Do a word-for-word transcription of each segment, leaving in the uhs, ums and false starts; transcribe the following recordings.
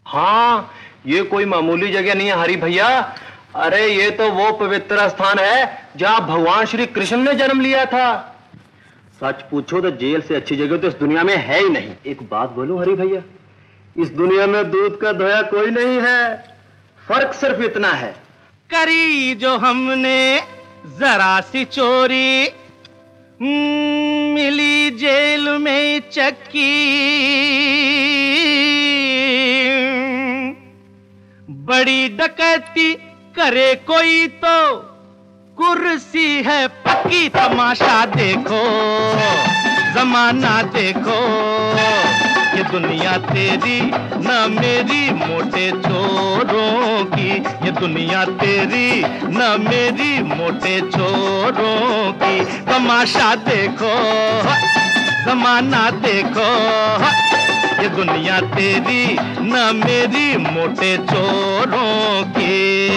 हाँ, ये कोई मामूली जगह नहीं है हरी भैया। अरे ये तो वो पवित्र स्थान है जहाँ भगवान श्री कृष्ण ने जन्म लिया था। सच पूछो तो जेल से अच्छी जगह तो इस दुनिया में है ही नहीं। एक बात बोलूं हरी भैया, इस दुनिया में दूध का धोया कोई नहीं है। फर्क सिर्फ इतना है, करी जो हमने जरा सी चोरी, मिली जेल में चक्की, बड़ी डकैती करे कोई तो कुर्सी है पक्की। तमाशा देखो, जमाना देखो, ये दुनिया तेरी न मेरी मोटे चोरों की, ये दुनिया तेरी न मेरी मोटे चोरों की। तमाशा देखो, जमाना देखो, ये दुनिया तेरी न मेरी मोटे चोरों की।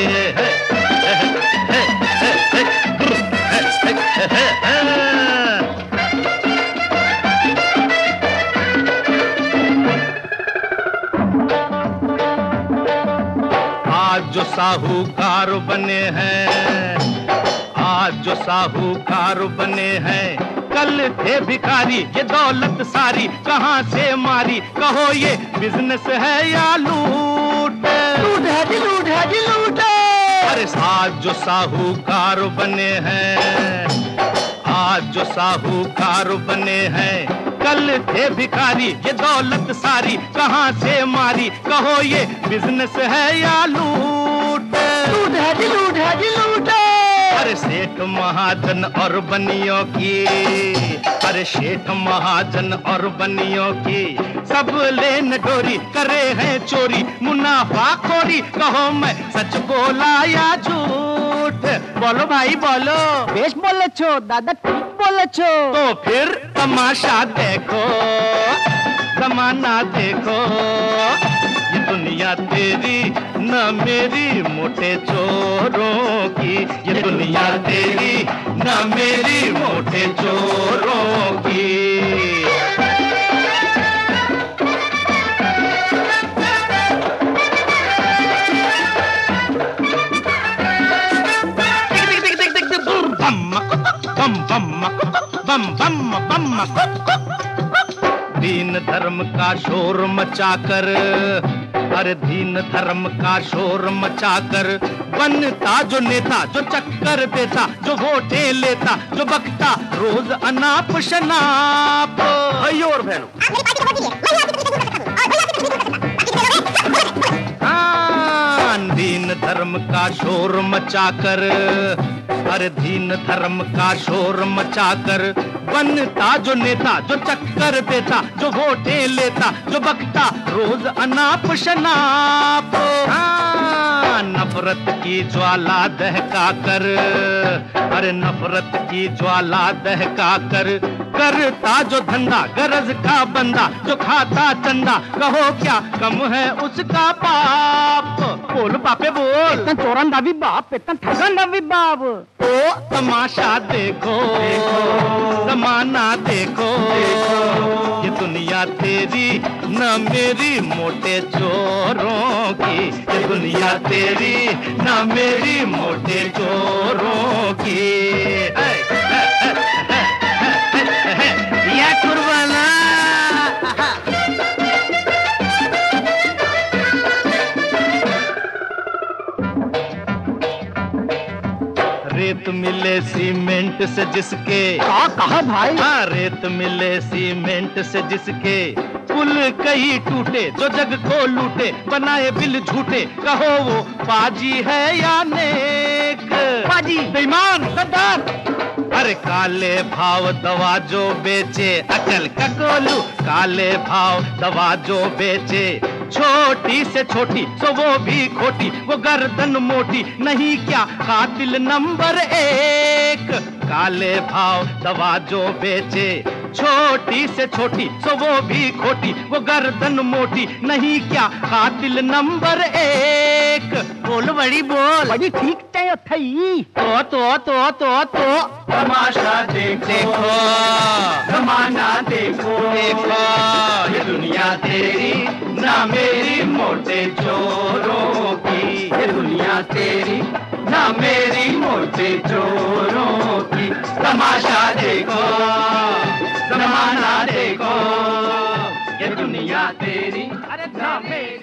आज जो साहूकार बने हैं, आज जो साहूकार बने हैं, कल थे भिखारी। ये दौलत सारी कहां से मारी, कहो ये बिजनेस है या लूट? लूट है जी, लूट है जी, लूट है। अरे आज जो साहूकार बने हैं, आज जो साहूकार बने हैं, कल थे भिखारी। ये दौलत सारी कहां से मारी, कहो ये बिजनेस है या लूट? लूट है जी, लूट है जी, लूट है। अरे सेठ महाजन और बनियों की, अरे सेठ महाजन और बनियों की, सब लेन डोरी करे हैं चोरी, मुनाफा खोरी। कहो मैं सच बोला या झूठ? बोलो भाई बोलो। बेश बोले छो दादा, ठीक बोले छो। तो फिर तमाशा देखो, जमाना देखो, ये दुनिया तेरी न मेरी मोटे चोरों की, ये दुनिया तेरी न मेरी मोटे चोरों की। बम बम बम बम बम। दीन धर्म का शोर मचाकर, अरे दीन धर्म का शोर मचाकर, बनता जो नेता, जो चक्कर देता, जो वोटें लेता, जो बकता रोज अनाप शनाप। भाइयों और बहनों, दीन धर्म का शोर मचाकर, अरे दीन धर्म का शोर मचाकर, बनता जो नेता, जो चक्कर देता, जो वोटें लेता, जो बकता रोज अनाप शनाप। हाँ, नफरत की ज्वाला दहका कर, अरे नफरत की ज्वाला दहका कर, करता जो धंधा गरज का बंदा, जो खाता चंदा, कहो क्या कम है उसका पाप? बोल बापे बोल। इतना चोरन दावी बाप, इतना ठगन दावी बाप। तो तमाशा देखो, जमाना देखो, ये दुनिया तेरी न मेरी मोटे चोरों की, ये दुनिया तेरी न मेरी मोटे चोरों की। या कुर्बाना। रेत मिले सीमेंट से जिसके, कहा कहा भाई? हाँ, रेत मिले सीमेंट से जिसके, पुल कई टूटे, जो जग को लूटे, बनाए बिल झूठे, कहो वो बाजी है या नेक? बाजी, बेईमान, गद्दार। अरे काले भाव दवा जो बेचे, अकल का कोलू, काले भाव दवा जो बेचे, छोटी से छोटी सो वो भी खोटी, वो गर्दन मोटी नहीं क्या कातिल नंबर एक। काले भाव दवा जो बेचे, छोटी से छोटी सो वो भी खोटी, वो गर्दन मोटी नहीं क्या कातिल नंबर एक। बोल बड़ी बोल। बड़ी ठीक चाहिए थई। तो तो तो तो तो तमाशा देख देखो, जमाना देखो, देखो, ये दुनिया तेरी ना मेरी मोटी। मोटे चोरों की, ये दुनिया तेरी ना मेरी, मोटे चोरों की। तमाशा देखो, जमाना देखो, ये दुनिया तेरी ना मेरी।